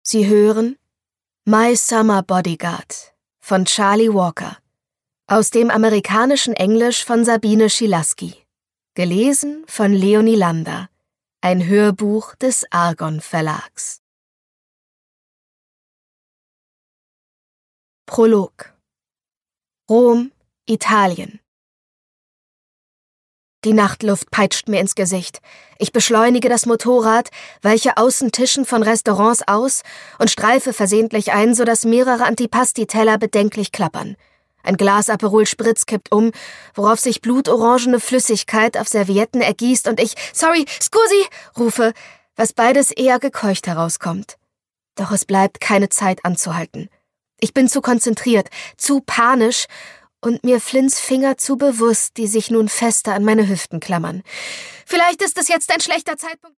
Sie hören My Summer Bodyguard von Charlie Walker, aus dem amerikanischen Englisch von Sabine Schilaski, gelesen von Leonie Landa, ein Hörbuch des Argon Verlags. Prolog. Rom, Italien. Die Nachtluft peitscht mir ins Gesicht. Ich beschleunige das Motorrad, weiche Außentischen von Restaurants aus und streife versehentlich ein, sodass mehrere Antipasti-Teller bedenklich klappern. Ein Glas Aperol Spritz kippt um, worauf sich blutorangene Flüssigkeit auf Servietten ergießt und ich »Sorry, scusi«, rufe, was beides eher gekeucht herauskommt. Doch es bleibt keine Zeit anzuhalten. Ich bin zu konzentriert, zu panisch und mir Flints Finger zu bewusst, die sich nun fester an meine Hüften klammern. Vielleicht ist es jetzt ein schlechter Zeitpunkt.